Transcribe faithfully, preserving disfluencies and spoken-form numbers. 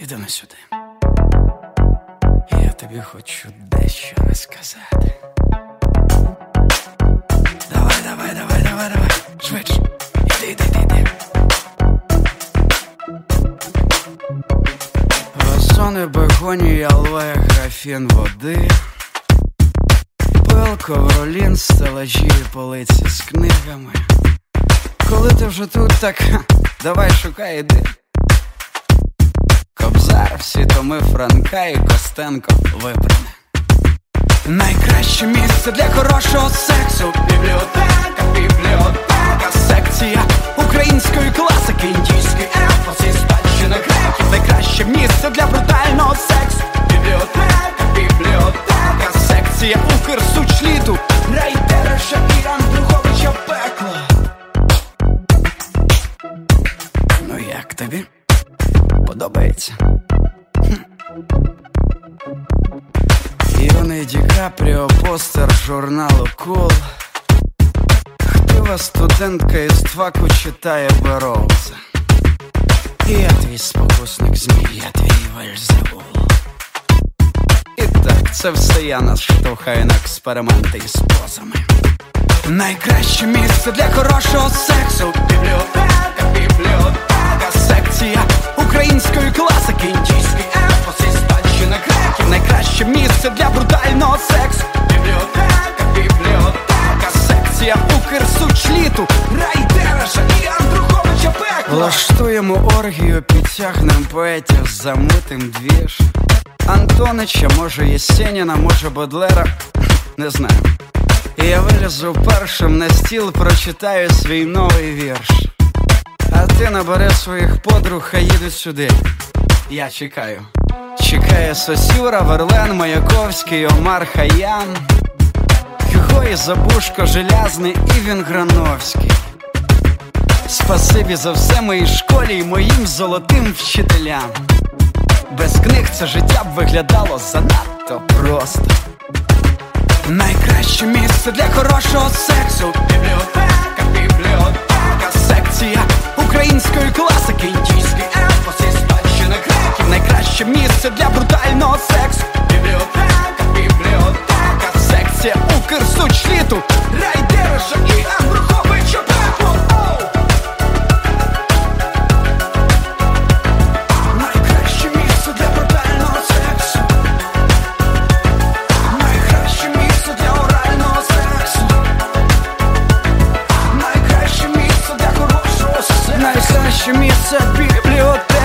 Іди на сюди. Я тобі хочу дещо розказати. Давай, давай, давай, давай, давай. Швидше. Іди, іди, іди, іди. Вазони, бегонії, алоє, графін води, пил, ковролін, стелажі, полиці з книгами. Коли ти вже тут, так ха, давай шукай, іди. Кобзар, всі томи Франка і Костенко вибране. Найкраще місце для хорошого сексу. Бібліотека, бібліотека, секція української класики, індійський епос і спадщина греків. Найкраще місце для брутального сексу. Бібліотека, бібліотека, секція Укрсучліту, Райдереша і Андруховича пекло. Ну як тобі? Подобається? Юний Ді Капріо, постер журналу Кул. Хтива студентка із ТВАКу читає Бероуза. І я твій спокусник змій, я твій Вельзевул. І так, це все я нас штовхаю на експерименти із позами. Найкраще місце для хорошого сексу. Бібліотека, бібліотека, секція української класики, індійський епос і спадщина греків. Найкраще місце для брутального сексу. Бібліотека, бібліотека, секція Укрсучліту, Райдереша і Андруховича пекло. Влаштуємо оргію, підтягнем поетів, замутим двіж. Антонича, може Єсеніна, може Бодлера, не знаю. І я вилізу першим на стіл, прочитаю свій новий вірш. А ти набери своїх подруг, а їдуть сюди. Я чекаю. Чекає Сосюра, Верлен, Маяковський, Омар Хайям, Юго і Забушко, Желязний і Вінграновський. Спасибі за все моїй школі і моїм золотим вчителям. Без книг це життя б виглядало занадто просто. Найкраще місце для хорошого сексу. Бібліотека, бібліотека, секція української класики, індійський епос і спадщина греків. Найкраще місце для брутального сексу. Бібліотека, бібліотека, секція Укрсучліту, Райдереша і Андруховича пекло. Найкраще місце для брутального сексу. Найкраще місце для орального сексу. Найкраще місце для хорошого сексу. Найкраще місце бібліотека.